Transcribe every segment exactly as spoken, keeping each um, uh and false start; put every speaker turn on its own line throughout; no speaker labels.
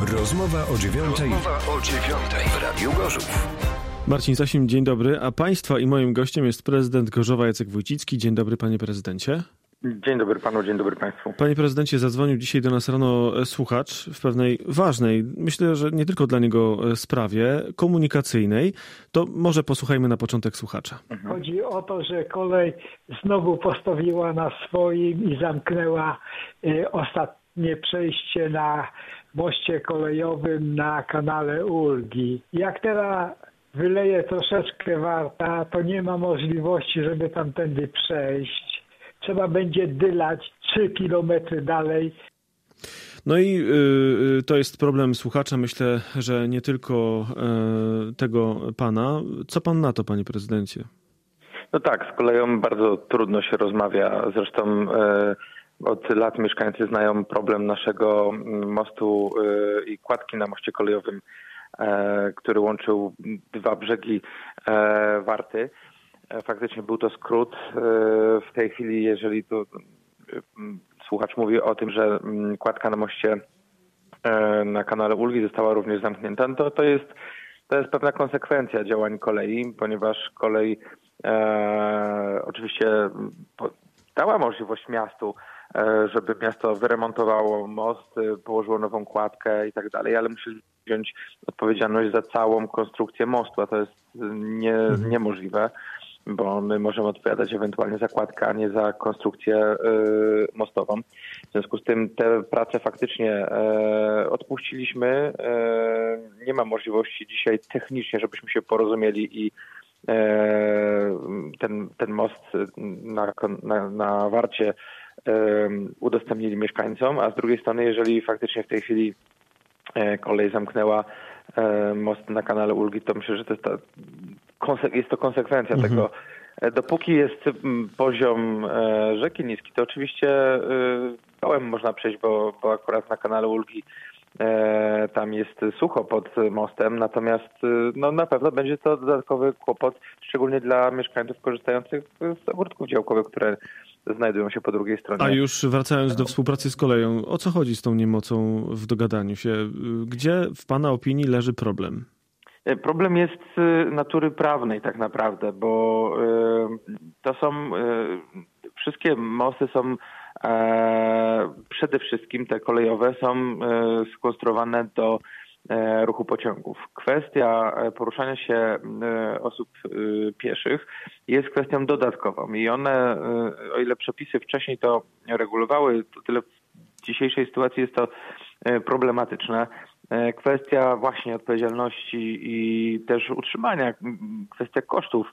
Rozmowa o dziewiątej. Rozmowa o dziewiątej w Radiu Gorzów.
Marcin Sasin, dzień dobry. A państwa i moim gościem jest prezydent Gorzowa Jacek Wójcicki. Dzień dobry, panie prezydencie.
Dzień dobry panu, dzień dobry państwu.
Panie prezydencie, zadzwonił dzisiaj do nas rano słuchacz w pewnej ważnej, myślę, że nie tylko dla niego sprawie komunikacyjnej. To może posłuchajmy na początek słuchacza.
Mhm. Chodzi o to, że kolej znowu postawiła na swoim i zamknęła y, ostatnie przejście na moście kolejowym na kanale Ulgi. Jak teraz wyleje troszeczkę Warta, to nie ma możliwości, żeby tamtędy przejść. Trzeba będzie dylać trzy kilometry dalej.
No i y, to jest problem słuchacza. Myślę, że nie tylko y, tego pana. Co pan na to, panie prezydencie?
No tak, z koleją bardzo trudno się rozmawia. Zresztą y, od lat mieszkańcy znają problem naszego mostu y, i kładki na moście kolejowym, y, który łączył dwa brzegi y, Warty. Faktycznie był to skrót. W tej chwili, jeżeli tu słuchacz mówi o tym, że kładka na moście na kanale Ulgi została również zamknięta, no to, to jest to jest pewna konsekwencja działań kolei, ponieważ kolej e, oczywiście dała możliwość miastu, e, żeby miasto wyremontowało most, położyło nową kładkę i tak dalej, ale musi wziąć odpowiedzialność za całą konstrukcję mostu, a to jest nie, niemożliwe, bo my możemy odpowiadać ewentualnie za kładkę, a nie za konstrukcję y, mostową. W związku z tym te prace faktycznie y, odpuściliśmy. Y, nie ma możliwości dzisiaj technicznie, żebyśmy się porozumieli i y, ten, ten most na, na, na Warcie y, udostępnili mieszkańcom, a z drugiej strony, jeżeli faktycznie w tej chwili y, kolej zamknęła most na kanale Ulgi, to myślę, że to jest, ta, jest to konsekwencja mhm. tego. Dopóki jest poziom rzeki niski, to oczywiście dołem można przejść, bo, bo akurat na kanale Ulgi tam jest sucho pod mostem, natomiast no, na pewno będzie to dodatkowy kłopot, szczególnie dla mieszkańców korzystających z ogródków działkowych, które znajdują się po drugiej stronie.
A już wracając do współpracy z koleją, o co chodzi z tą niemocą w dogadaniu się? Gdzie w pana opinii leży problem?
Problem jest natury prawnej tak naprawdę, bo to są, wszystkie mosty są, przede wszystkim te kolejowe są skonstruowane do ruchu pociągów. Kwestia poruszania się osób pieszych jest kwestią dodatkową i one, o ile przepisy wcześniej to regulowały, to tyle w dzisiejszej sytuacji jest to problematyczne. Kwestia właśnie odpowiedzialności i też utrzymania, kwestia kosztów,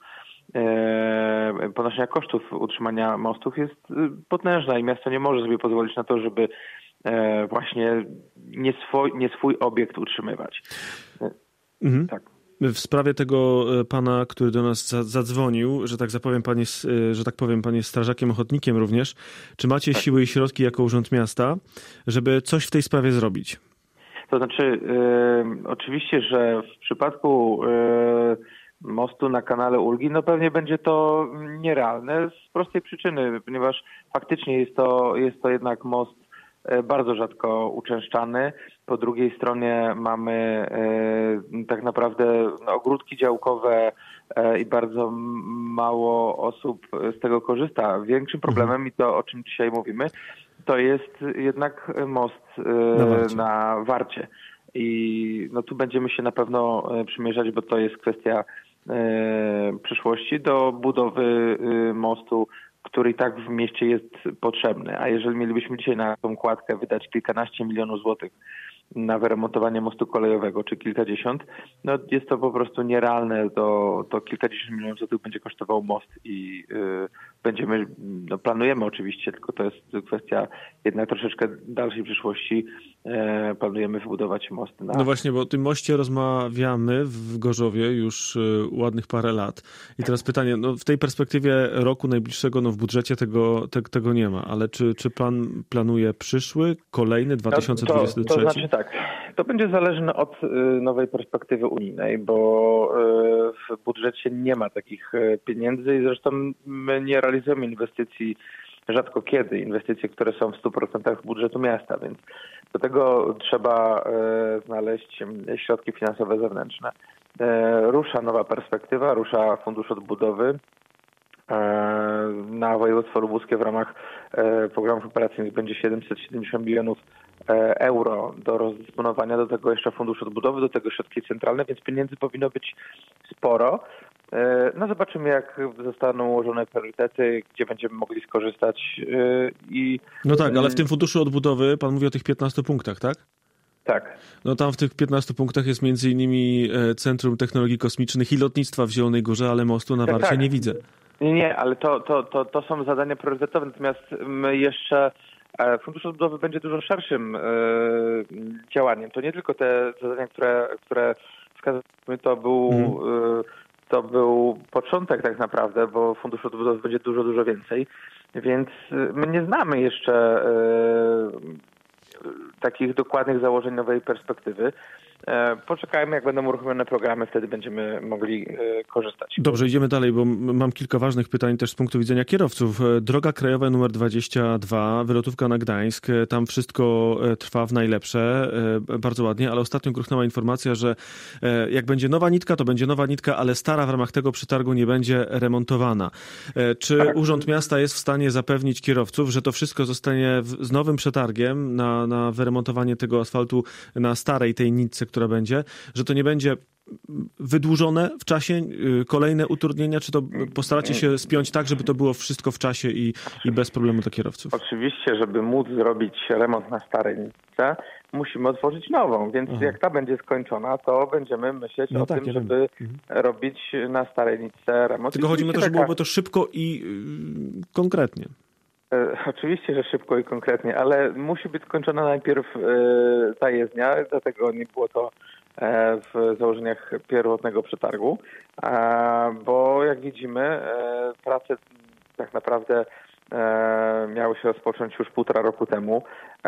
ponoszenia kosztów utrzymania mostów jest potężna i miasto nie może sobie pozwolić na to, żeby właśnie nie swój, nie swój obiekt utrzymywać.
Mhm. Tak. W sprawie tego pana, który do nas zadzwonił, że tak zapowiem, pan jest, że tak powiem, pan jest strażakiem ochotnikiem również. Czy macie tak. siły i środki jako Urząd Miasta, żeby coś w tej sprawie zrobić?
To znaczy, y, oczywiście, że w przypadku y, mostu na kanale Ulgi, no pewnie będzie to nierealne z prostej przyczyny, ponieważ faktycznie jest to, jest to jednak most bardzo rzadko uczęszczany. Po drugiej stronie mamy y, tak naprawdę no, ogródki działkowe y, i bardzo mało osób z tego korzysta. Większym problemem, i to o czym dzisiaj mówimy, to jest jednak most y, na, Warcie. na Warcie. I no, tu będziemy się na pewno przymierzać, bo to jest kwestia y, przyszłości do budowy y, mostu, który i tak w mieście jest potrzebny. A jeżeli mielibyśmy dzisiaj na tą kładkę wydać kilkanaście milionów złotych na wyremontowanie mostu kolejowego, czy kilkadziesiąt, no jest to po prostu nierealne. To, to kilkadziesiąt milionów złotych będzie kosztował most i yy, będziemy, no planujemy oczywiście, tylko to jest kwestia jednak troszeczkę dalszej przyszłości. Yy, planujemy wybudować most na...
No właśnie, bo o tym moście rozmawiamy w Gorzowie już yy, ładnych parę lat. I teraz pytanie, no w tej perspektywie roku najbliższego, no w budżecie tego, te, tego nie ma, ale czy, czy plan planuje przyszły, kolejny, dwa tysiące dwudziesty trzeci?
To, to znaczy tak, to będzie zależne od nowej perspektywy unijnej, bo w budżecie nie ma takich pieniędzy i zresztą my nie realizujemy inwestycji rzadko kiedy inwestycje, które są w stu procentach budżetu miasta, więc do tego trzeba znaleźć środki finansowe zewnętrzne. Rusza nowa perspektywa, rusza Fundusz Odbudowy na województwo lubuskie w ramach programów operacyjnych będzie siedemset siedemdziesiąt milionów euro do rozdysponowania, do tego jeszcze Fundusz Odbudowy, do tego środki centralne, więc pieniędzy powinno być sporo. No zobaczymy, jak zostaną ułożone priorytety, gdzie będziemy mogli skorzystać. I
no tak, ale w tym Funduszu Odbudowy pan mówi o tych piętnastu punktach, tak?
Tak.
No tam w tych piętnastu punktach jest między innymi Centrum Technologii Kosmicznych i Lotnictwa w Zielonej Górze, ale mostu na Warcie tak, tak. nie widzę.
Nie, nie, ale to, to, to, to są zadania priorytetowe, natomiast my jeszcze Fundusz Odbudowy będzie dużo szerszym działaniem. To nie tylko te zadania, które, które wskazaliśmy, to był, hmm. to był początek tak naprawdę, bo Fundusz Odbudowy będzie dużo, dużo więcej, więc my nie znamy jeszcze takich dokładnych założeń nowej perspektywy. Poczekajmy, jak będą uruchomione programy, wtedy będziemy mogli korzystać.
Dobrze, idziemy dalej, bo mam kilka ważnych pytań też z punktu widzenia kierowców. Droga krajowa numer dwadzieścia dwa, wylotówka na Gdańsk, tam wszystko trwa w najlepsze, bardzo ładnie, ale ostatnio gruchnęła informacja, że jak będzie nowa nitka, to będzie nowa nitka, ale stara w ramach tego przetargu nie będzie remontowana. Czy tak. Urząd Miasta jest w stanie zapewnić kierowców, że to wszystko zostanie z nowym przetargiem na, na wyremontowanie tego asfaltu na starej tej nitce, która będzie, że to nie będzie wydłużone w czasie, kolejne utrudnienia, czy to postaracie się spiąć tak, żeby to było wszystko w czasie i, i bez problemu dla kierowców?
Oczywiście, żeby móc zrobić remont na starej nitce, musimy otworzyć nową, więc Aha. jak ta będzie skończona, to będziemy myśleć no o tak, tym, żeby mhm. robić na starej nitce remont.
Tylko chodzi mi o to, żeby byłoby to szybko i yy, konkretnie.
Oczywiście, że szybko i konkretnie, ale musi być skończona najpierw ta jezdnia, dlatego nie było to w założeniach pierwotnego przetargu, bo jak widzimy, prace tak naprawdę miały się rozpocząć już półtora roku temu.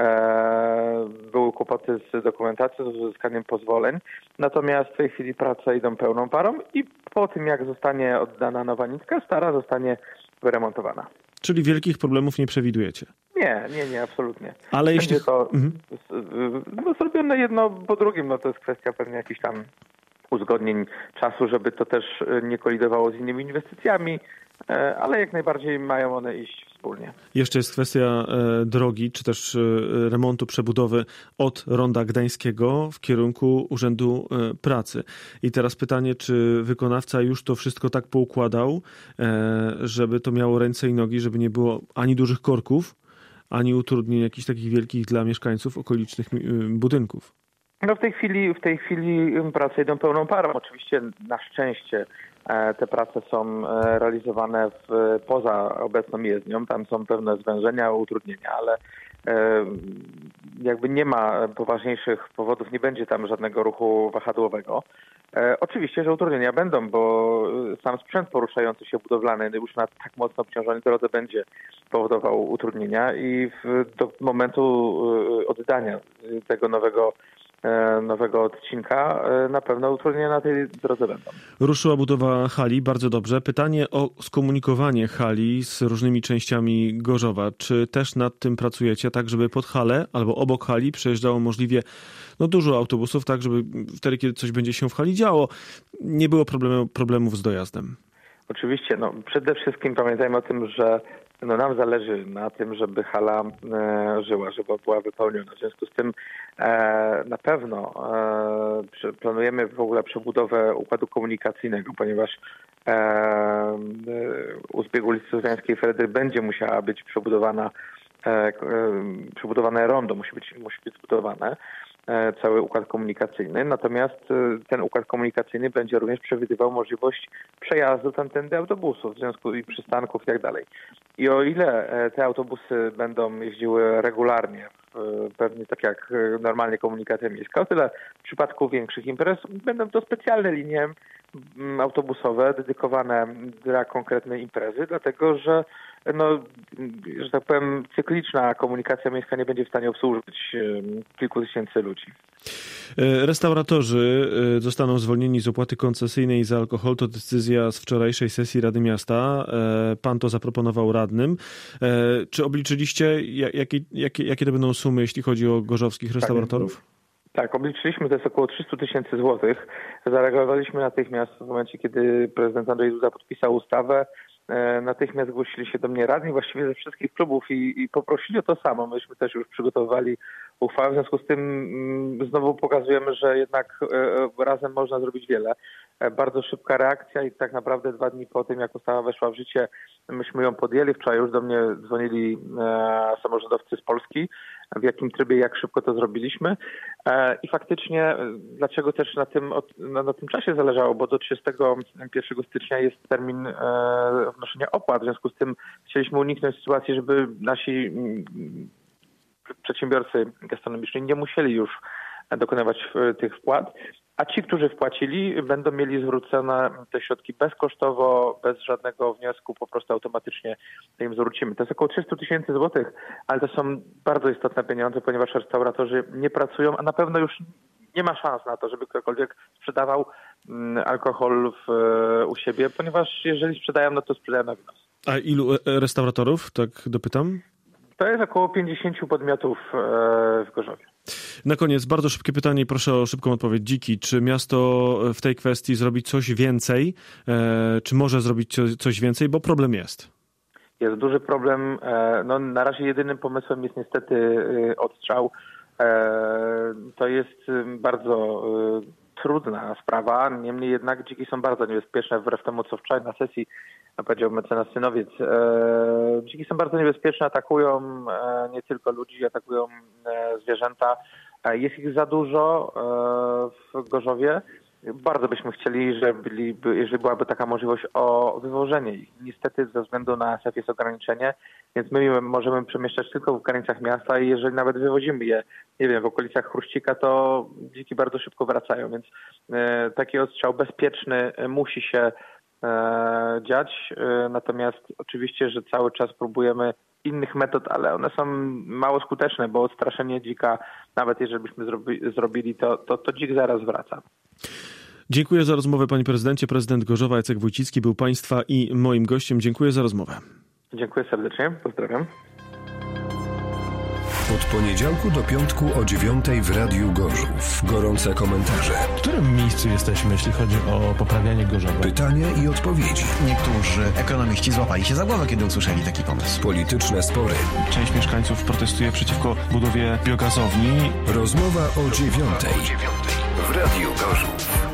Były kłopoty z dokumentacją, z uzyskaniem pozwoleń, natomiast w tej chwili prace idą pełną parą i po tym, jak zostanie oddana nowa nitka, stara zostanie wyremontowana.
Czyli wielkich problemów nie przewidujecie?
Nie, nie, nie, absolutnie.
Ale
Będzie
jeśli...
to
mhm.
no, zrobione jedno po drugim, no to jest kwestia pewnie jakichś tam uzgodnień czasu, żeby to też nie kolidowało z innymi inwestycjami, ale jak najbardziej mają one iść wspólnie.
Jeszcze jest kwestia e, drogi, czy też e, remontu, przebudowy od Ronda Gdańskiego w kierunku Urzędu e, Pracy. I teraz pytanie, czy wykonawca już to wszystko tak poukładał, e, żeby to miało ręce i nogi, żeby nie było ani dużych korków, ani utrudnień jakichś takich wielkich dla mieszkańców okolicznych e, budynków?
No w tej chwili, w tej chwili prace idą pełną parą. Oczywiście na szczęście te prace są realizowane w, poza obecną jezdnią. Tam są pewne zwężenia, utrudnienia, ale jakby nie ma poważniejszych powodów, nie będzie tam żadnego ruchu wahadłowego. Oczywiście, że utrudnienia będą, bo sam sprzęt poruszający się budowlany już na tak mocno obciążonej drodze będzie powodował utrudnienia i w, do momentu oddania tego nowego nowego odcinka, na pewno utrudnienia na tej drodze będą.
Ruszyła budowa hali, bardzo dobrze. Pytanie o skomunikowanie hali z różnymi częściami Gorzowa. Czy też nad tym pracujecie, tak żeby pod halę albo obok hali przejeżdżało możliwie no, dużo autobusów, tak żeby wtedy, kiedy coś będzie się w hali działo, nie było problemu, problemów z dojazdem?
Oczywiście. No, przede wszystkim pamiętajmy o tym, że no nam zależy na tym, żeby hala e, żyła, żeby była wypełniona. W związku z tym e, na pewno e, planujemy w ogóle przebudowę układu komunikacyjnego, ponieważ e, e, u zbiegu ulicy Słowiańskiej Fredry będzie musiała być przebudowana e, e, przebudowane rondo, musi być, musi być zbudowane. Cały układ komunikacyjny, natomiast ten układ komunikacyjny będzie również przewidywał możliwość przejazdu tamtędy autobusów, w związku i przystanków i tak dalej. I o ile te autobusy będą jeździły regularnie pewnie tak jak normalnie komunikacja miejska. O tyle w przypadku większych imprez będą to specjalne linie autobusowe dedykowane dla konkretnej imprezy, dlatego że no, że tak powiem, cykliczna komunikacja miejska nie będzie w stanie obsłużyć kilku tysięcy ludzi.
Restauratorzy zostaną zwolnieni z opłaty koncesyjnej za alkohol. To decyzja z wczorajszej sesji Rady Miasta. Pan to zaproponował radnym. Czy obliczyliście, jakie, jakie, jakie to będą sumy, jeśli chodzi o gorzowskich restauratorów?
Tak. Tak, obliczyliśmy, to jest około trzysta tysięcy złotych. Zareagowaliśmy natychmiast w momencie, kiedy prezydent Andrzej Duda podpisał ustawę. Natychmiast zgłosili się do mnie radni właściwie ze wszystkich klubów i, i poprosili o to samo. Myśmy też już przygotowywali uchwałę, w związku z tym mm, znowu pokazujemy, że jednak e, razem można zrobić wiele. E, bardzo szybka reakcja i tak naprawdę dwa dni po tym, jak ustawa weszła w życie, myśmy ją podjęli. Wczoraj już do mnie dzwonili e, samorządowcy z Polski, w jakim trybie, jak szybko to zrobiliśmy. E, I faktycznie, e, dlaczego też na tym, od, na, na tym czasie zależało, bo do trzydziestego pierwszego stycznia jest termin e, wnoszenia opłat. W związku z tym chcieliśmy uniknąć sytuacji, żeby nasi m, przedsiębiorcy gastronomiczni nie musieli już dokonywać tych wpłat, a ci, którzy wpłacili, będą mieli zwrócone te środki bezkosztowo, bez żadnego wniosku, po prostu automatycznie im zwrócimy. To jest około trzysta tysięcy złotych, ale to są bardzo istotne pieniądze, ponieważ restauratorzy nie pracują, a na pewno już nie ma szans na to, żeby ktokolwiek sprzedawał alkohol w, u siebie, ponieważ jeżeli sprzedają, no to sprzedają na wynos.
A ilu restauratorów, tak dopytam?
To jest około pięćdziesięciu podmiotów w Gorzowie.
Na koniec bardzo szybkie pytanie i proszę o szybką odpowiedź. Dziki, czy miasto w tej kwestii zrobi coś więcej? Czy może zrobić coś więcej? Bo problem jest.
Jest duży problem. No, na razie jedynym pomysłem jest niestety odstrzał. To jest bardzo trudna sprawa, niemniej jednak dziki są bardzo niebezpieczne, wbrew temu co wczoraj na sesji powiedział mecenas Synowiec. E, dziki są bardzo niebezpieczne, atakują e, nie tylko ludzi, atakują e, zwierzęta. E, jest ich za dużo e, w Gorzowie. Bardzo byśmy chcieli, żeby byliby, jeżeli byłaby taka możliwość, o wywożenie ich. Niestety ze względu na S E F jest ograniczenie, więc my możemy przemieszczać tylko w granicach miasta i jeżeli nawet wywozimy je, nie wiem, w okolicach Chruścika, to dziki bardzo szybko wracają, więc e, taki odstrzał bezpieczny musi się e, dziać. E, natomiast oczywiście, że cały czas próbujemy innych metod, ale one są mało skuteczne, bo odstraszenie dzika, nawet jeżeli byśmy zrobi, zrobili to, to, to dzik zaraz wraca.
Dziękuję za rozmowę, panie prezydencie. Prezydent Gorzowa Jacek Wójcicki był państwa i moim gościem. Dziękuję za rozmowę.
Dziękuję serdecznie. Pozdrawiam.
Od poniedziałku do piątku o dziewiątej w Radiu Gorzów. Gorące komentarze.
W którym miejscu jesteśmy, jeśli chodzi o poprawianie Gorzowa?
Pytania i odpowiedzi.
Niektórzy ekonomiści złapali się za głowę, kiedy usłyszeli taki pomysł.
Polityczne spory.
Część mieszkańców protestuje przeciwko budowie biogazowni.
Rozmowa o dziewiątej w Radiu Gorzów.